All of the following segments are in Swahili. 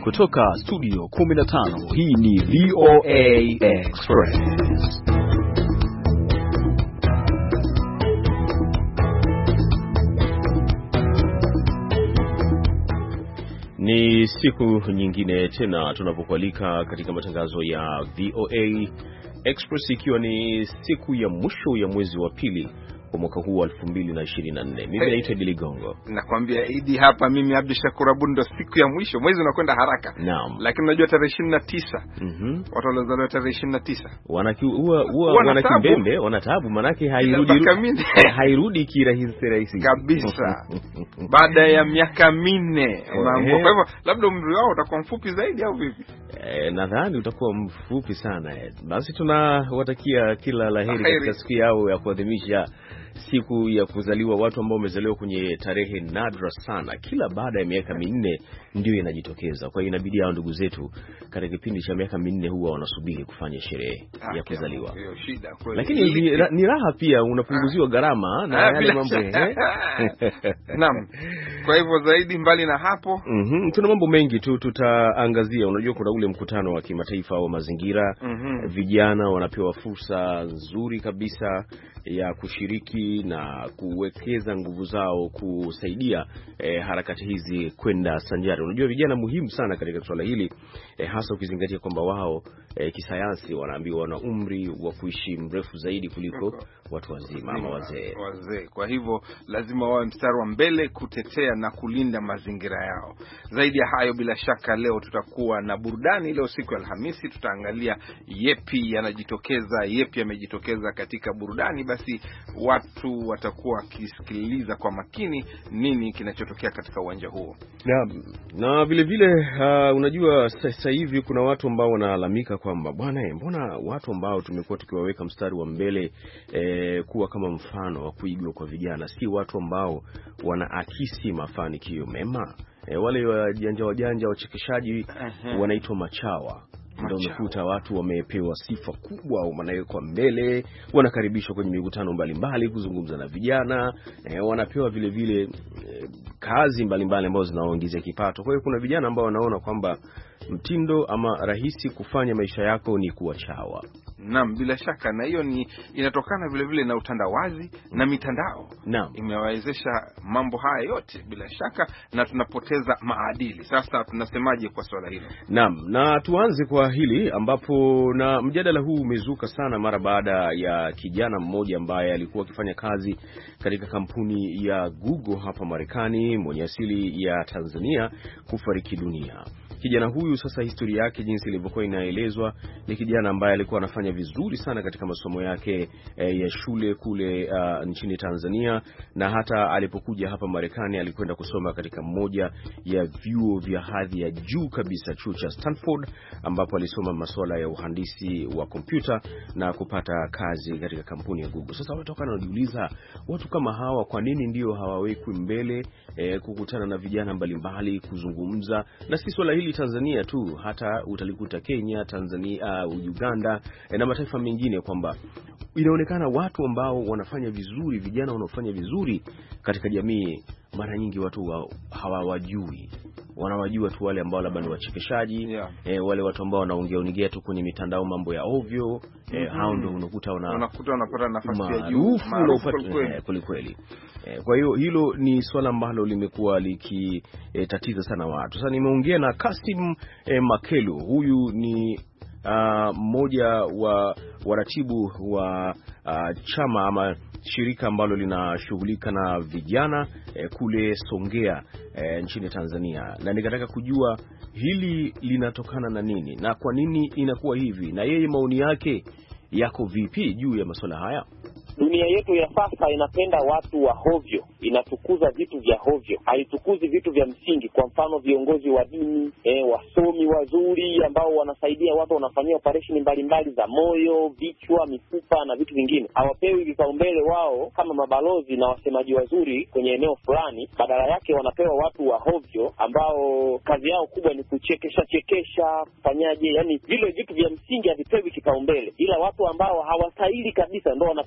Kutoka studio 15, hii ni VOA Express. Ni siku nyingine tena tunapokualika katika matangazo ya VOA Express, ikiwa ni siku ya mwisho ya mwezi wa pili kwa mwaka huu wa 2024. Mimi naitwa Idi Ligongo. Nakwambia Idi hapa, mimi Abdi Shakur Abud, ndo siku ya mwisho. Mwezi unakwenda haraka. Naam. Lakini unajua tarehe 29. Watu waliozaliwa tarehe 29. Wanakimbembe, wanataabu, manake hairudi kirahisi kabisa. Baada ya miaka 4. Kwa hivyo labda umri wao utakuwa mfupi zaidi au vipi? Nadhani utakuwa mfupi sana. Basi tunawatakia kila laheri katika siku yao ya kuadhimisha siku ya kuzaliwa watu ambao wamezaliwa kwenye tarehe nadra sana. Kila baada ya miaka 4 ndio inajitokeza. Kwa hiyo inabidi hao ndugu zetu katika kipindi cha miaka 4 huwa wanasubiri kufanya sherehe ya kuzaliwa. Lakini ni raha pia, unapunguziwa gharama na yale mambo. Naam. Kwa hivyo zaidi mbali na hapo, tuna mambo mengi tu tutaangazia. Unajua kuna ule mkutano wa kimataifa wa mazingira. Vijana wanapewa fursa nzuri kabisa ya kushiriki na kuwekeza nguvu zao kusaidia harakati hizi kwenda sanjari. Unajua vijana muhimu sana katika swala hili, hasa ukizingatia kwamba wao kisayansi wanaambiwa wana umri wa kuishi mrefu zaidi kuliko watu wazima ama wazee. Kwa hivyo lazima wawe mstari wa mbele kutetea na kulinda mazingira yao. Zaidi ya hayo, bila shaka leo tutakuwa na burudani. Leo siku ya Alhamisi tutaangalia yepi yanajitokeza, yepi yamejitokeza katika burudani. Basi watu watakuwa wakisikiliza kwa makini nini kinachotokea katika uwanja huo. Na vile vile unajua sasa hivi kuna watu ambao wanalalamika kwamba bwana, mbona watu ambao tumekuwa tukiwaweka mstari wa mbele kuwa kama mfano wa kuigwa kwa vijana si watu ambao wanaakisi mafanikio mema. Wale wajanja wachekeshaji wanaitwa machawa. Ndio unakuta watu wamepewa sifa kubwa, wanawekwa mbele, wanakaribishwa kwenye mikutano mbalimbali kuzungumza na vijana, wanapewa vile vile kazi mbalimbali ambazo zinaongezea kipato. Kwa hiyo kuna vijana ambao wanaona kwamba mtindo ama rahisi kufanya maisha yako ni kuwa chawa. Naam, bila shaka, na hiyo ni inatokana vile vile na utandawazi na mitandao. Naam, imewawezesha mambo haya yote bila shaka, na tunapoteza maadili. Sasa tunasemaje kwa swala hilo? Naam, na tuanze kwa hili ambapo na mjadala huu umezuka sana mara baada ya kijana mmoja ambaye alikuwa akifanya kazi katika kampuni ya Google hapa Marekani, mwenye asili ya Tanzania, kufariki dunia. Kijana huyu sasa, historia yake jinsi ilivyokuwa inaelezwa, ni kijana ambaye alikuwa anafanya vizuri sana katika masomo yake ya shule kule nchini Tanzania, na hata alipokuja hapa Marekani alikwenda kusoma katika mmoja ya vyuo vya hadhi ya juu kabisa, chuo cha Stanford, ambapo alisoma masuala ya uhandisi wa kompyuta na kupata kazi katika kampuni ya Google. Sasa watokana wanajiuliza, watu kama hawa kwa nini ndio hawawekwi mbele kukutana na vijana mbalimbali kuzungumza? Na si swala hili Tanzania tu, hata utalikuta Kenya, Tanzania, Uganda na mataifa mengine, kwamba inaonekana watu ambao wanafanya vizuri, vijana wanaofanya vizuri katika jamii, mara nyingi watu hawawajui. Wanawajua tu wale ambao labda ni wachekeshaji, wale watu ambao wanaongea tu kwenye mitandao mambo ya ovyo. Hao ndio unakuta wanapata nafasi ya juu kweli. Kwa hiyo hilo ni swala ambalo limekuwa likitatiza sana watu. Sasa nimeongea na Kasim Makelo. Huyu ni mmoja wa waratibu wa chama ama shirika ambalo linashughulika na vijana kule Songea nchini Tanzania, na nikataka kujua hili linatokana na nini na kwa nini inakuwa hivi, na yeye maoni yake yako vipi juu ya masuala haya. Dunia yetu ya sasa inapenda watu wa hovyo, inatukuza vitu vya hovyo, haitukuzi vitu vya msingi. Kwa mfano viongozi wa dini, wasomi wazuri ambao wanasaidia watu, wanafanyia operation mbalimbali za moyo, vichwa, mifupa na vitu vingine, hawapewi vipaumbele wao kama mabalozi na wasemaji wazuri kwenye eneo fulani. Badala yake wanapewa watu wa hovyo ambao kazi yao kubwa ni kuchekesha, kufanyaje, yani vile vitu vya msingi havipewi kipaumbele, ila watu ambao hawastahili kabisa ndio wanapewa vipaumbele.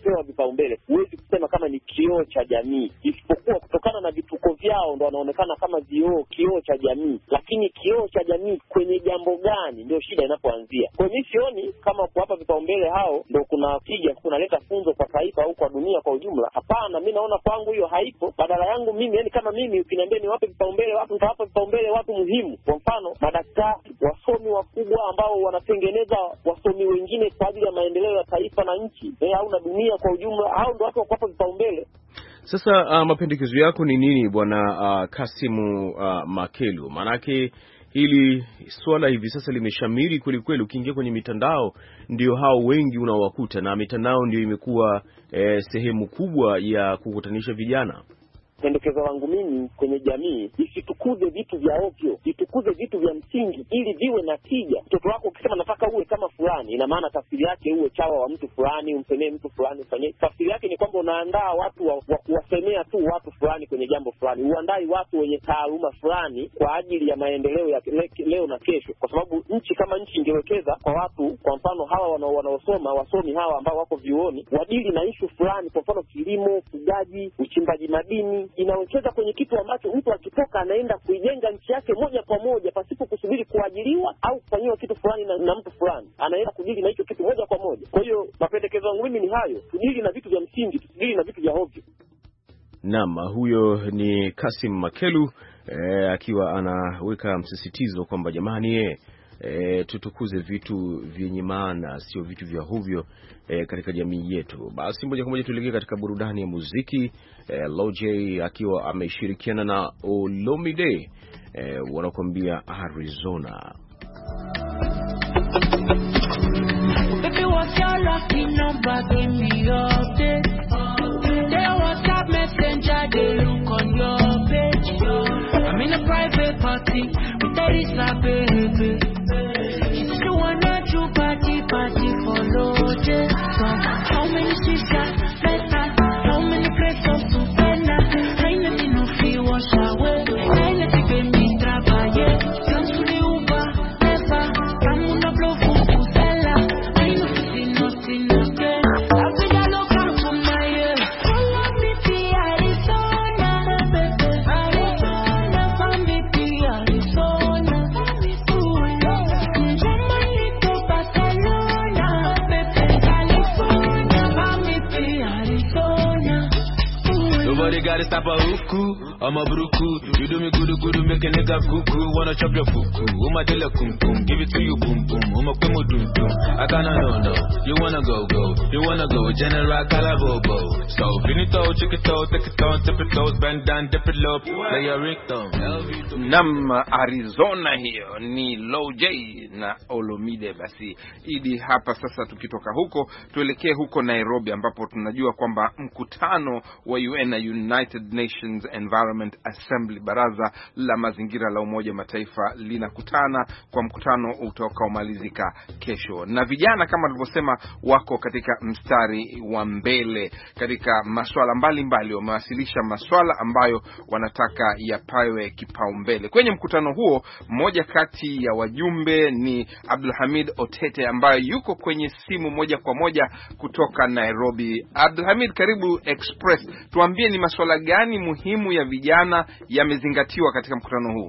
vipaumbele, huwezi kusema kama ni kioo cha jamii, isipokuwa kutokana na vituko vyao ndo wanaonekana kama kioo cha jamii. Lakini kioo cha jamii kwenye jambo gani ndio shida inapoanzia. Kwa mimi sioni kama kuwapa vipaumbele hao ndio kunaleta funzo kwa taifa au kwa dunia kwa ujumla. Hapana, mimi naona kwangu hiyo haipo. Badala yangu mimi, yani kama mimi ukiniambia niwape vipaumbele watu, nitawapa vipaumbele watu muhimu. Kwa mfano madaktari, wasomi wakubwa ambao wanatengeneza wasomi wengine kwa ajili ya maendeleo ya taifa na nchi au na dunia kwa ujumla, hao ndio watu wa kuwapa vipaumbele. Sasa mapendekezo yako ni nini bwana Kasimu Makelu? Manake hili swala hivi sasa limeshamiri kweli kweli. Ukiingia kwenye mitandao ndio hao wengi unawakuta, na mitandao ndio imekuwa sehemu kubwa ya kukutanisha vijana. Pendekezo langu mimi kwenye jamii, isitukuze vitu vya ovyo, itukuze vitu vya msingi ili viwe na tija. Mtoto wako ukisema nataka uwe kama fulani, ina maana tafsiri yake uwe chawa wa mtu fulani, umsemee mtu fulani, ufanye. Tafsiri yake ni kwamba unaandaa watu wa kuwasemea tu watu fulani kwenye jambo fulani. Uandai watu wenye taaluma fulani kwa ajili ya maendeleo ya leo na kesho. Kwa sababu nchi kama nchi ingewekeza kwa watu, kwa mfano hawa wanaosoma, wasomi hawa ambao wako vyuoni, wadili na issue fulani, kwa mfano kilimo, ufugaji, uchimbaji madini, inawekeza kwenye kitu ambacho mtu akitoka anaenda kuijenga nchi yake moja kwa moja pasipo kusubiri kuajiriwa au kufanyiwa kitu fulani na mtu fulani. Anaenda kudili na hicho kitu moja kwa moja. Kwa hiyo mapendekezo yangu mimi ni hayo, tudili na vitu vya msingi, tudili na vitu vya hovyo. Naam, huyo ni Kasim Makelu akiwa anaweka msisitizo kwamba jamani tutukuze vitu vyenye maana, sio vitu vya hovyo katika jamii yetu. Basi moja kwa moja tuelekee katika burudani ya muziki. Loj akiwa ameshirikiana na Olomide wanakuambia Arizona. Baby, what's your lucky number? Give me your update. They WhatsApp messenger, they look on your page. I'm in a private party with Teresa, baby. She said you wanna do party for Lord. How many sisters, better? How many crates of Supena? I know you know feel wash away. I know you pay me trabaye. Come to the Uber, never. I'm on the blow for Fusella. I know you see nothing again. I'll be the local to my ear. Follow me to Arizona, baby. Arizona, from me to Arizona. Ooh, Germany to Barcelona, baby. California, from me to Arizona. Nobody gotta stop a hookoo, I'm a bruku. You do me good, make a nigga cuckoo. Wanna chop your fuku, my tell kum kum, give it to you boom boom, my quemo dum dum. I can't no, you wanna go, you wanna go, General Calabobo. So, finito, check it out, take it on, tip it out, bend down, dip it low, play your ringtone. Nam Arizona hiyo ni Loj na Olomide. Basi idi hapa sasa, tukitoka huko tuelekee huko Nairobi, ambapo tunajua kwamba mkutano wa UN na United Nations Environment Assembly, baraza la mazingira la Umoja wa Mataifa, linakutana kwa mkutano utakaomalizika kesho, na vijana kama tulivyosema wako katika mstari wa mbele katika masuala mbalimbali. Wamewasilisha masuala ambayo wanataka yapawe kipaumbele kwenye mkutano huo. Mmoja kati ya wajumbe ni Abdulhamid Otete ambaye yuko kwenye simu moja kwa moja kutoka Nairobi. Abdulhamid, karibu Express. Tuambie ni masuala gani muhimu ya vijana yamezingatiwa katika mkutano huu?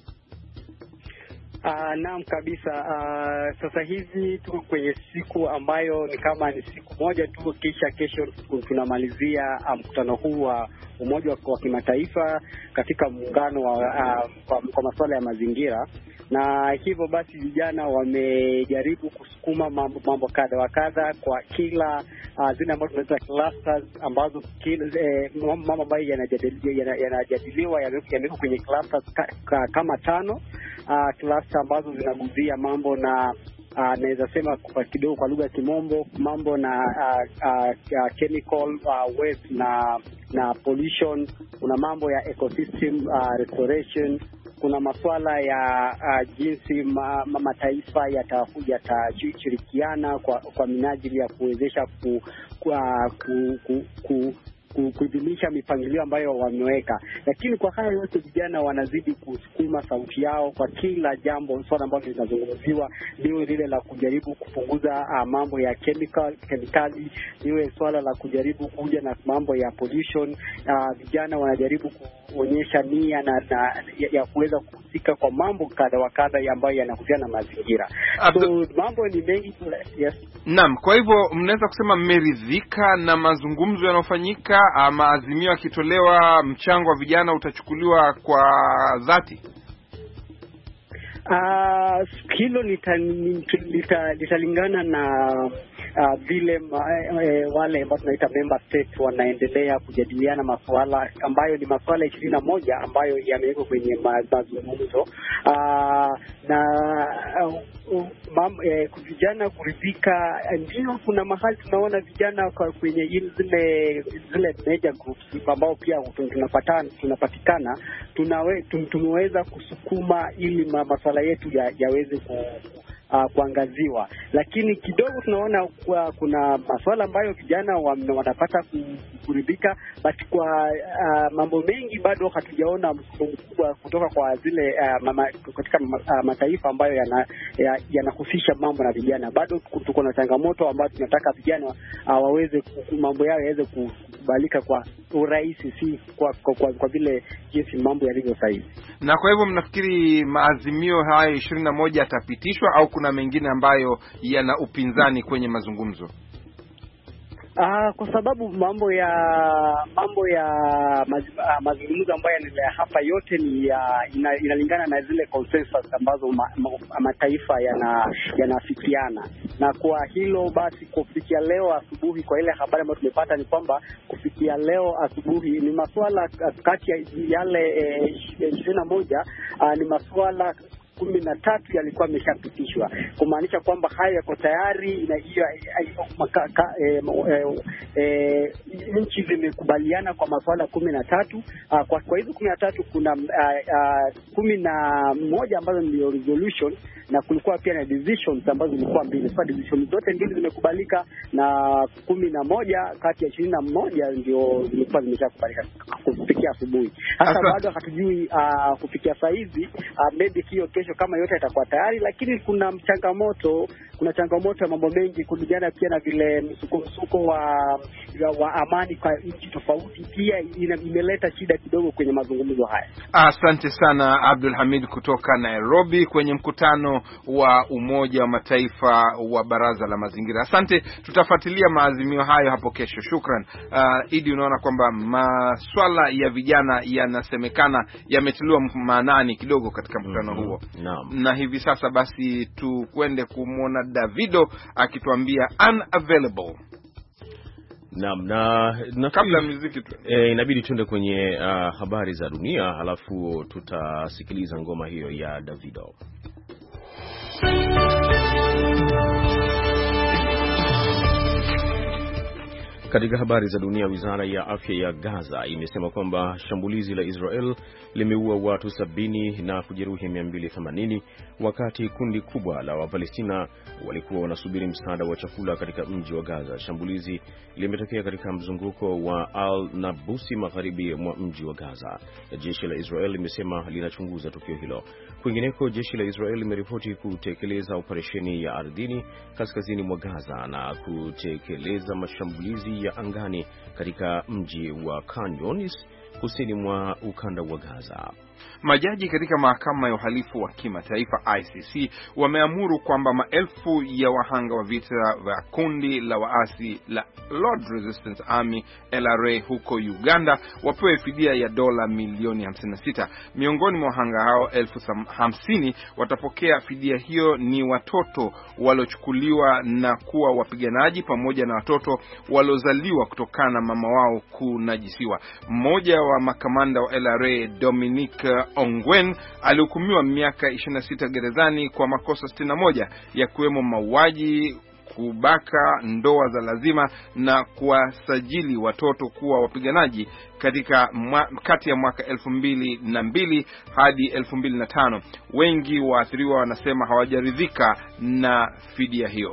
Naam kabisa. Sasa hivi tuko kwenye siku ambayo ni kama ni siku moja tu, kisha kesho tunamalizia mkutano huu wa Umoja wa Kimataifa katika muungano kwa masuala ya mazingira. Na hivyo basi vijana wamejaribu kusukuma mambo kadha wa kadha kwa kila zile ambazo tunaita clusters, ambazo mambo ambayo yanajadiliwa yamewekwa kwenye clusters kama 5 cluster ambazo zinaguzia mambo na naweza sema kwa kidogo kwa lugha ya Kimombo, mambo na chemical waste na pollution. Kuna mambo ya ecosystem restoration. Kuna masuala ya jinsi mataifa yatashirikiana kwa minajili ya kuwezesha kuidhinisha mipangilio ambayo wameweka. Lakini kwa haya yote vijana wanazidi kusukuma sauti yao kwa kila jambo, swala ambalo linazungumziwa, liwe lile la kujaribu kupunguza mambo ya kemikali, liwe swala la kujaribu kuja na mambo ya pollution. Vijana wanajaribu kuonyesha nia ya kuweza kuhusika kwa mambo kadha wa kadha ambayo yanahusiana na mazingira. So mambo ni mengi. Yes. Naam, kwa hivyo mnaweza kusema mmeridhika na mazungumzo yanayofanyika, ama azimio yakitolewa, mchango wa vijana utachukuliwa kwa dhati? Hilo litalingana na vile wale ambao tunaita member state wanaendelea kujadiliana masuala ambayo ni masuala 21 ambayo yamewekwa kwenye mazungumzo, na vijana kuridhika. Ndio kuna mahali tunaona vijana kwenye zile major groups ambao pia tunapatikana tumeweza kusukuma ili masuala yetu yaweze kuangaziwa, lakini kidogo tunaona kuna masuala ambayo vijana wanapata kuridhika, but kwa mambo mengi bado hatujaona msukumo mkubwa kutoka kwa zile katika mataifa ambayo yanahusisha mambo na vijana. Bado tuko na changamoto ambayo tunataka vijana waweze mambo yao yaweze kukubalika kwa urahisi, si kwa vile jinsi mambo yalivyo sasa. Na kwa hivyo mnafikiri maazimio haya 21 yatapitishwa au kuna mengine ambayo yana upinzani kwenye mazungumzo? Kwa sababu mambo ya mazungumzo ambayo yanaendelea hapa yote ni inalingana na zile consensus ambazo mataifa yanafikiana. Na kwa hilo basi, kufikia leo asubuhi, kwa ile habari ambayo tumepata ni kwamba kufikia leo asubuhi ni masuala kati ya yale 21 ni masuala 13 yalikuwa yameshapitishwa, kumaanisha kwamba haya yako tayari, na hiyo nchi zimekubaliana kwa masuala 13. Kwa hizo 13 kuna 11 ambazo ni resolution, na kulikuwa pia na decisions ambazo zilikuwa mbili. Kwa decisions zote mbili zimekubalika, na 11 kati ya 21 ndio zilikuwa zimeshakubalika kufikia asubuhi. Hata bado hatujui kufikia saa hizi, maybe hiyo kesho kama yote yatakuwa tayari, lakini kuna changamoto ya mambo mengi kulingana pia na vile msuko wa amani kwa nchi tofauti, pia imeleta shida kidogo kwenye mazungumzo haya. Asante sana Abdul Hamid kutoka Nairobi kwenye mkutano wa Umoja wa Mataifa wa Baraza la Mazingira. Asante, tutafuatilia maazimio hayo hapo kesho. Shukran. Idi, unaona kwamba maswala ya vijana yanasemekana yametiliwa maanani kidogo katika mkutano huo. Na hivi sasa basi tukwende kumwona Davido akituambia unavailable. Na kabla muziki inabidi tuende kwenye habari za dunia, halafu tutasikiliza ngoma hiyo ya Davido. Katika habari za dunia, wizara ya afya ya Gaza imesema kwamba shambulizi la Israel limeua watu 70 na kujeruhi 280 wakati kundi kubwa la Wapalestina walikuwa wanasubiri msaada wa chakula katika mji wa Gaza. Shambulizi limetokea katika mzunguko wa Al-Nabusi magharibi mwa mji wa Gaza. Jeshi la Israel limesema linachunguza tukio hilo. Kwingineko, jeshi la Israel limeripoti kutekeleza operesheni ya ardhini kaskazini mwa Gaza na kutekeleza mashambulizi ya angani katika mji wa Khan Younis kusini mwa ukanda wa Gaza. Majaji katika mahakama ya uhalifu wa kimataifa ICC wameamuru kwamba maelfu ya wahanga wa vita vya kundi la waasi la Lord Resistance Army LRA huko Uganda wapewe fidia ya dola milioni 56. Miongoni mwa wahanga hao 50,000 watapokea fidia hiyo ni watoto waliochukuliwa na kuwa wapiganaji pamoja na watoto waliozaliwa kutokana na mama wao kunajisiwa. Mmoja wa makamanda wa LRA, Dominic Ongwen, alihukumiwa miaka 26 gerezani kwa makosa 61 ya kuwemo mauaji, kubaka, ndoa za lazima na kuwasajili watoto kuwa wapiganaji katika kati ya mwaka 2002 hadi 2005. Wengi waathiriwa wanasema hawajaridhika na fidia hiyo.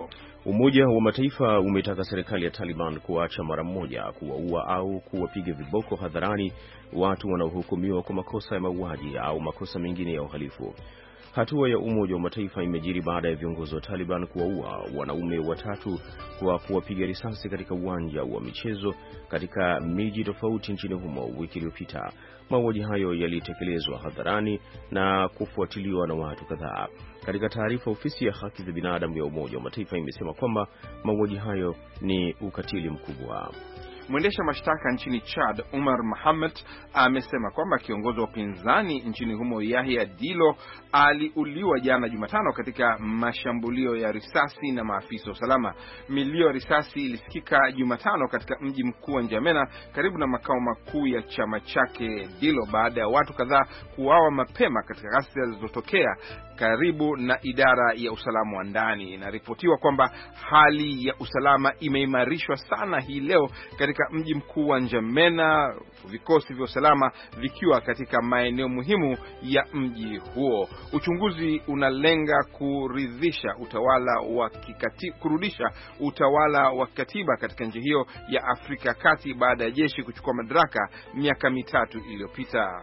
Umoja wa Mataifa umetaka serikali ya Taliban kuacha mara moja kuwaua au kuwapiga viboko hadharani watu wanaohukumiwa kwa makosa ya mauaji au makosa mengine ya uhalifu. Hatua ya Umoja wa Mataifa imejiri baada ya viongozi wa Taliban kuwaua wanaume watatu kwa kuwapiga risasi katika uwanja wa michezo katika miji tofauti nchini humo wiki iliyopita. Mauaji hayo yalitekelezwa hadharani na kufuatiliwa na watu kadhaa. Katika taarifa, ofisi ya haki za binadamu ya Umoja wa Mataifa imesema kwamba mauaji hayo ni ukatili mkubwa. Mwendesha mashtaka nchini Chad, Umar Mohamed, amesema kwamba kiongozi wa upinzani nchini humo Yahya Dilo aliuliwa jana Jumatano katika mashambulio ya risasi na maafisa wa usalama. Milio ya risasi ilisikika Jumatano katika mji mkuu wa N'Djamena karibu na makao makuu ya chama chake Dilo baada ya watu kadhaa kuuawa mapema katika ghasia zilizotokea karibu na idara ya usalama wa ndani. Inaripotiwa kwamba hali ya usalama imeimarishwa sana hii leo katika mji mkuu wa N'Djamena, vikosi vya usalama vikiwa katika maeneo muhimu ya mji huo. Uchunguzi unalenga kurudisha utawala wa katiba katika nchi hiyo ya Afrika Kati baada ya jeshi kuchukua madaraka miaka mitatu iliyopita.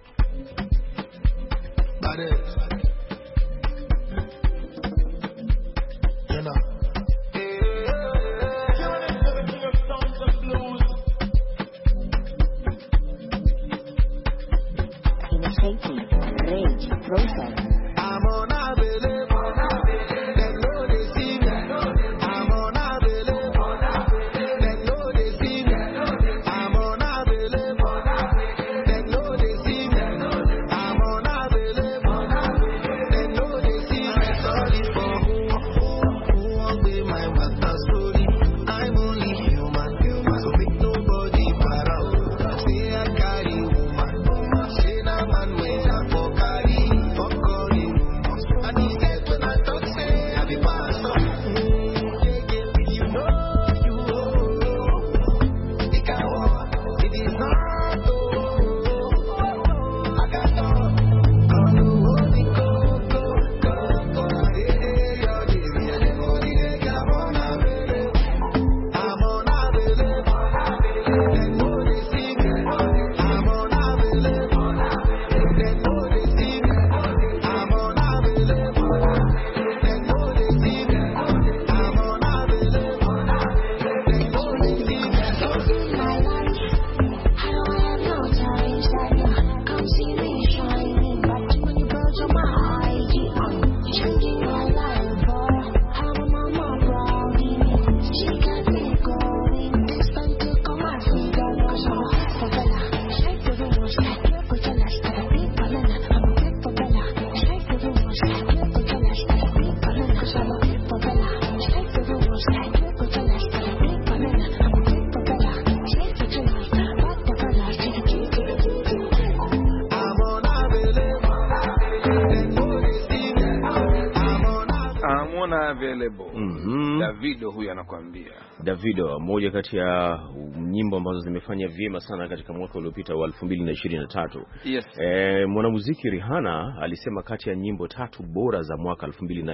Davido huyu anakuambia. Davido, moja kati ya nyimbo ambazo zimefanya vyema sana katika mwaka uliopita wa 2023. Yes. Mwanamuziki Rihanna alisema kati ya nyimbo 3 bora za mwaka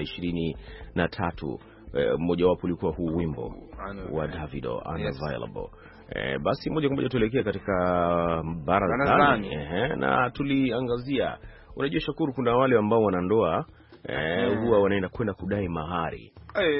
2023, mmoja wapo ulikuwa huu wimbo wa Davido, Unavailable. Basi moja kwa moja tuelekea katika barazani. Na tuliangazia, unajua Shakuru, kuna wale ambao wanandoa huwa wanaenda kwenda kudai mahari.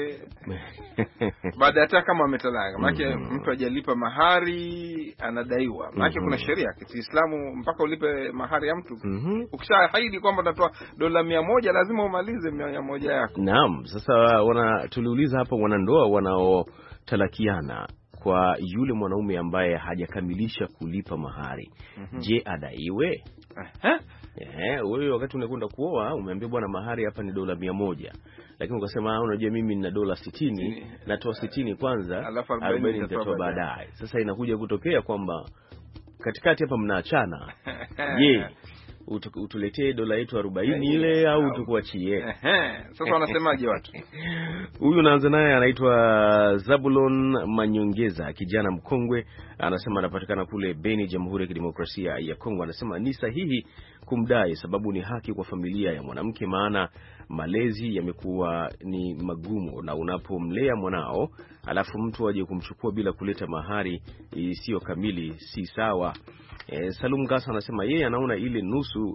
Baada hata kama ametalaka, maana mtu hajalipa mahari anadaiwa. Maana kuna sheria ya Kiislamu mpaka ulipe mahari ya mtu. Ukishaahidi kwamba utatoa $100 lazima umalize $100 yako. Naam, sasa tuliuliza hapa wanandoa wanaotalakiana kwa yule mwanaume ambaye hajakamilisha kulipa mahari. Je, adaiwe? Wewe wakati unakwenda kuoa umeambia bwana mahari hapa ni $100, lakini ukasema unajua mimi nina $60, natoa 60 kwanza, 40 nitatoa baadaye. Sasa inakuja kutokea kwamba katikati hapa mnaachana. Je, utuletee dola yetu 40 ile au tukuachie? Sasa wanasemaje watu? Huyu naanza naye, anaitwa Zabulon Manyongeza, kijana mkongwe, anasema anapatikana kule Beni, Jamhuri ya Kidemokrasia ya Kongo. Anasema ni sahihi kumdai, sababu ni haki kwa familia ya mwanamke, maana malezi yamekuwa ni magumu, na unapomlea mwanao alafu mtu aje kumchukua bila kuleta mahari isiyo kamili si sawa. Salum Gasa anasema yeye anaona ile nusu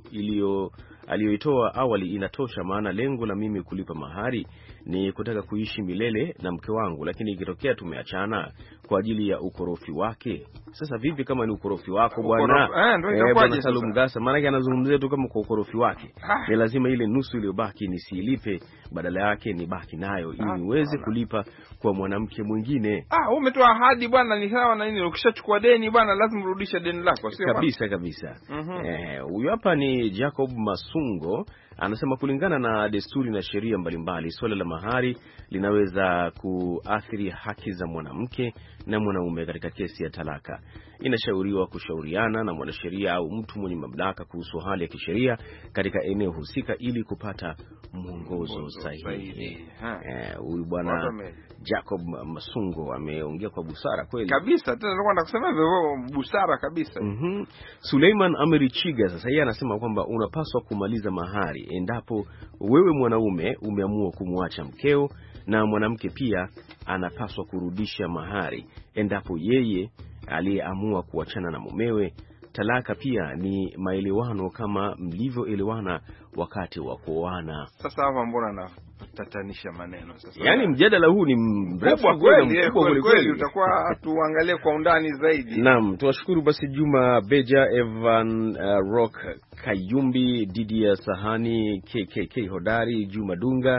aliyoitoa awali inatosha, maana lengo la mimi kulipa mahari ni kutaka kuishi milele na mke wangu, lakini ikitokea tumeachana kwa ajili ya ukorofi wake. Sasa vipi kama ni ukorofi wako bwana? Bwana Salum Gasa, maana yake anazungumzia tu kama kwa ukorofi wake. Ni lazima ile nusu iliyobaki nisilipe, badala yake ni baki nayo ili niweze kulipa kwa mwanamke mwingine. Umetoa ahadi bwana, ni sawa na nini? Ukishachukua deni bwana lazima urudishe deni lako, sio kabisa kabisa. Huyu hapa ni Jacob Masungo, anasema kulingana na desturi na sheria mbalimbali, swala la mahari linaweza kuathiri haki za mwanamke na mwanaume katika kesi ya talaka. Inashauriwa kushauriana na mwanasheria au mtu mwenye mamlaka kuhusu hali ya kisheria katika eneo husika ili kupata mwongozo sahihi. Huyu bwana Jacob Masungo ameongea kwa busara kweli kabisa, tena nilikuwa nakusema hivyo, busara kabisa. Suleiman Americhiga sasa yeye anasema kwamba unapaswa kumaliza mahari endapo wewe mwanaume umeamua kumwacha mkeo, na mwanamke pia anapaswa kurudisha mahari endapo yeye aliyeamua kuachana na mumewe. Talaka pia ni maelewano kama mlivyoelewana wakati wa kuoana. Sasa hapa mbona natatanisha maneno sasa? Yaani mjadala huu ni mrefu kweli, utakuwa tuangalie kwa undani zaidi. Naam, tuwashukuru basi Juma Beja, Evan Rock Kayumbi, Didia Sahani, KKK Hodari, Juma Dunga,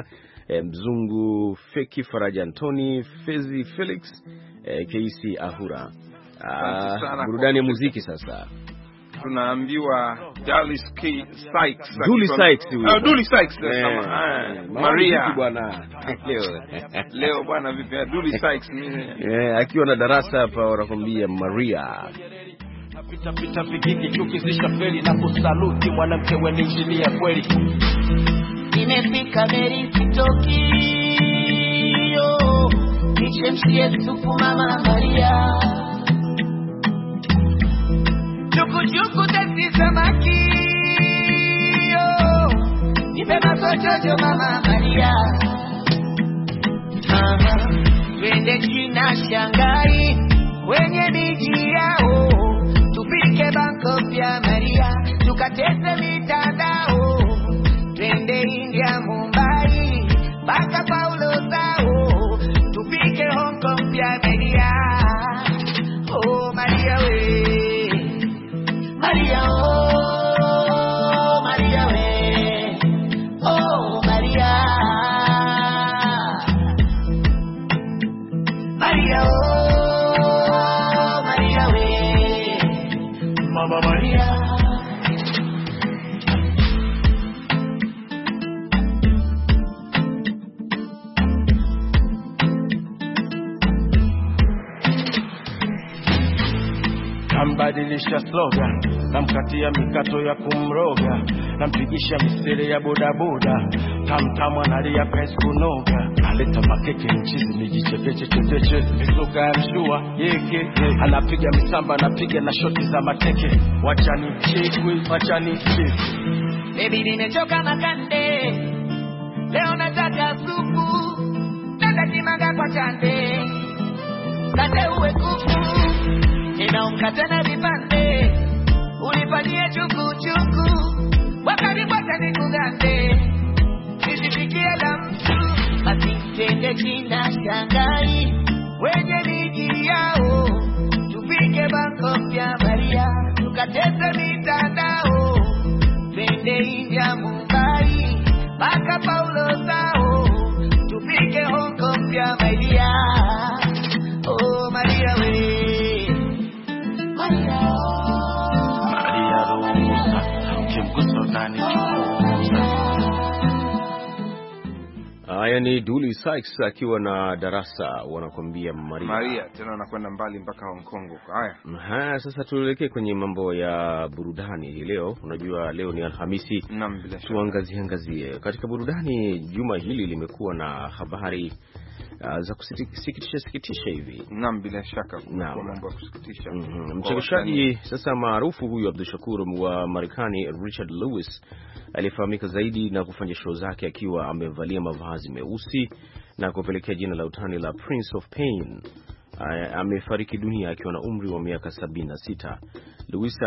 Mzungu Feki, Faraja Antoni, Fezi Felix, KC Ahura. Burudani ya muziki sasa. Tunaambiwa Dully Sykes. Dully Sykes. Maria bwana. Leo bwana vipi Dully Sykes akiwa na darasa hapa wanakwambia Maria. Pita vigiki chuki zishafeli na kusaluti mwanamke wewe injinia kweli. Nimefika Meri Kitoki. Nichemshie supu mama Maria. Chuku tesi samaki. Nipe masochojo mama Maria. Twende China Shanghai kwenye miji yao, tupike Bangkok ya Maria, tukatese mitandao. Twende India Mumbai mpaka Paulo zao, tupike Hong Kong ya Maria. Oh Maria we Maria, oh Maria we, oh Maria, Maria, oh Maria we, Mama Maria. Nambadilisha slogan, namkatia mikato ya kumroga, nampigisha misele ya bodaboda, tamtamu analia pensi kunoga, aleta makeke mchizi nijichepeche, misoga ya mshua, yeke, anapiga misamba, anapiga na shoti za mateke, wachani chekwe. Baby nimechoka makande, leo nataka supu, natakimaga kwa chande, kate uwe kufu. Ninaumkate na vipande, ulifanyie chuku, wakati mwaka nikugande, nisifikie la mtu. Basi twende China Shanghai, wenye miji yao, tupike Bangkok ya Maria, tukatese mitandao. Twende India Mumbai mpaka Paulo zao, tupike Hong Kong ya Maria. Oh Maria we Maria Rosa, kimguso nani chukusa. Haya ni Dully Sykes akiwa na darasa wanakwambia Maria. Tena anakwenda mbali mpaka Hong Kong. Haya. Sasa tuelekee kwenye mambo ya burudani hii leo. Unajua leo ni Alhamisi. Naam, bila shaka. Tuangazie katika burudani. Juma hili limekuwa na habari za kusikitisha hivi. Naam, bila shaka kwa mambo ya kusikitisha. Mchekeshaji sasa maarufu huyu Abdul Shakur wa Marekani, Richard Lewis, alifahamika zaidi na kufanya show zake akiwa amevalia mavazi meusi na kupelekea jina la utani la Prince of Pain. Amefariki dunia akiwa na umri wa miaka 76. Lewis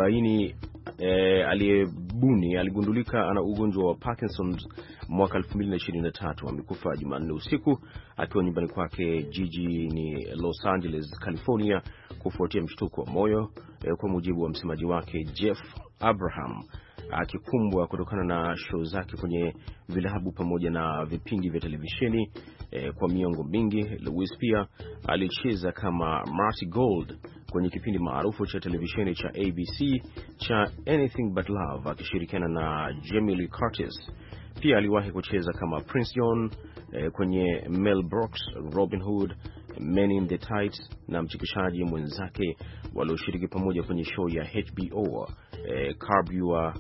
aligundulika ana ugonjwa wa Parkinson's mwaka 2023. Amekufa Jumanne usiku akiwa nyumbani kwake jijini Los Angeles, California, kufuatia mshtuko wa moyo, kwa mujibu wa msemaji wake Jeff Abraham, akikumbwa kutokana na show zake kwenye vilabu pamoja na vipindi vya televisheni kwa miongo mingi. Lewis pia alicheza kama Marty Gold kwenye kipindi maarufu cha televisheni cha ABC cha Anything But Love akishirikiana na Jamie Lee Curtis. Pia aliwahi kucheza kama Prince John kwenye Mel Brooks Robin Hood, Men in the Tights na mchekeshaji mwenzake walioshiriki pamoja kwenye show ya HBO Curb Your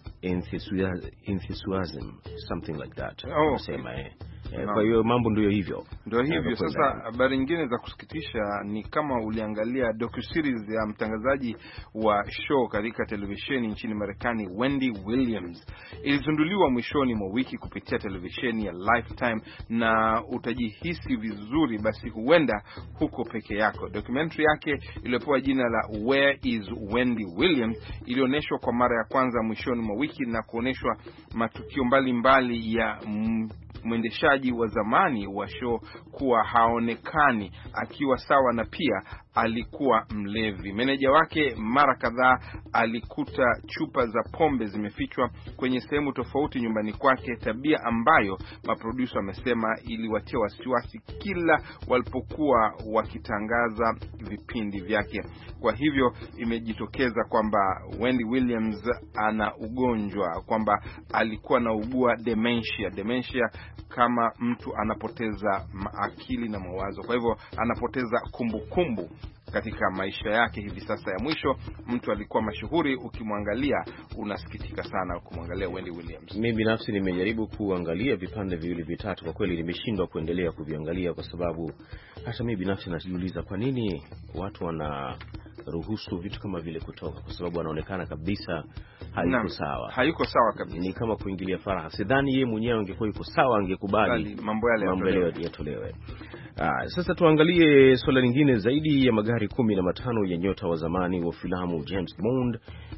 Enthusiasm, something like that. Nasema kwa hiyo mambo ndio hivyo. Sasa habari nyingine za kusikitisha ni kama uliangalia docu-series ya mtangazaji wa show katika televisheni nchini Marekani, Wendy Williams. Ilizinduliwa mwishoni mwa wiki kupitia televisheni ya Lifetime, na utajihisi vizuri basi huenda huko peke yako. Documentary yake iliyopewa jina la Where is Wendy Williams ilioneshwa kwa mara ya kwanza mwishoni mwa wiki na kuoneshwa matukio mbalimbali ya mwendeshaji wa zamani wa show kuwa haonekani akiwa sawa, na pia alikuwa mlevi. Meneja wake mara kadhaa alikuta chupa za pombe zimefichwa kwenye sehemu tofauti nyumbani kwake, tabia ambayo maproducer wamesema iliwatia wasiwasi kila walipokuwa wakitangaza vipindi vyake. Kwa hivyo imejitokeza kwamba Wendy Williams ana ugonjwa, kwamba alikuwa na ugua dementia kama mtu anapoteza akili na mawazo. Kwa hivyo anapoteza kumbukumbu katika maisha yake hivi sasa ya mwisho. Mtu alikuwa mashuhuri, ukimwangalia unasikitika sana kumwangalia Wendy Williams. Mimi binafsi nimejaribu kuangalia vipande viwili vitatu, kwa kweli nimeshindwa kuendelea kuviangalia, kwa sababu hata mimi binafsi najiuliza kwa nini watu wanaruhusu vitu kama vile kutoka, kwa sababu anaonekana kabisa hayuko sawa kabisa. Ni kama kuingilia faragha. Sidhani yeye mwenyewe angekuwa yuko sawa angekubali mambo yale yatolewe. Sasa tuangalie swala lingine. Zaidi ya magari 15 ya nyota wa zamani wa filamu James Bond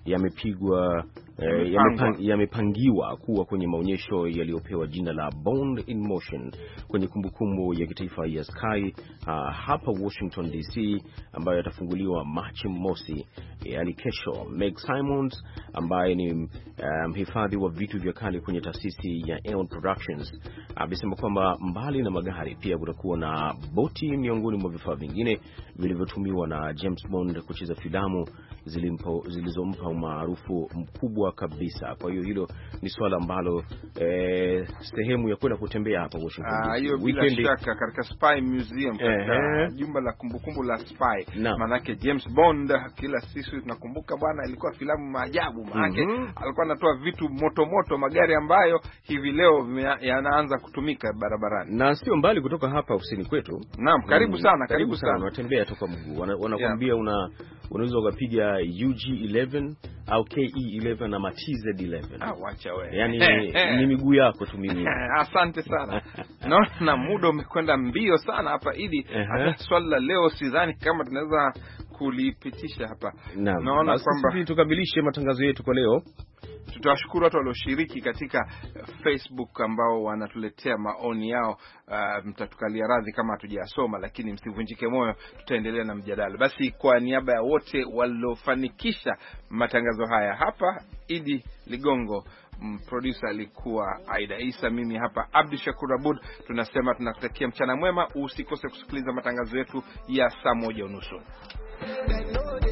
yamepangiwa kuwa kwenye maonyesho yaliyopewa jina la Bond in Motion kwenye kumbukumbu ya kitaifa ya Sky hapa Washington DC, ambayo yatafunguliwa Machi mosi, yani kesho. Meg Simons ambaye ni mhifadhi wa vitu vya kale kwenye taasisi ya Eon Productions amesema kwamba mbali na magari pia kutakuwa na boti miongoni mwa vifaa vingine vilivyotumiwa na James Bond kucheza filamu zilizompa umaarufu mkubwa kabisa. Kwa hiyo hilo ni swala ambalo sehemu ya kwenda kutembea hapa Washington. Hiyo bila shaka katika Spy Museum, katika jumba la kumbukumbu la Spy. Manake James Bond kila sisi tunakumbuka bwana, ilikuwa filamu maajabu. Manake alikuwa anatoa vitu moto magari ambayo hivi leo yanaanza kutumika barabarani. Na sio mbali kutoka hapa ofisini kwetu. Naam, karibu sana. Unatembea toka mguu. Wanakuambia unaweza ukapiga UG11 au KE11 na TZ11. Wacha wewe. Yaani ni miguu yako tu mimi. Asante sana. Naona muda umekwenda mbio sana hapa Idi. Hata swali la leo sidhani kama tunaweza kulipitisha hapa. Naona kwamba tukamilishe matangazo yetu kwa leo. Tutawashukuru watu walioshiriki katika Facebook ambao wanatuletea maoni yao. Mtatukalia radhi kama hatujasoma, lakini msivunjike moyo, tutaendelea na mjadala. Basi kwa niaba ya wote waliofanikisha matangazo haya, hapa Idi Ligongo, producer alikuwa Aida Isa, mimi hapa Abdi Shakur Abud, tunasema tunakutakia mchana mwema. Usikose kusikiliza matangazo yetu ya saa 1:30.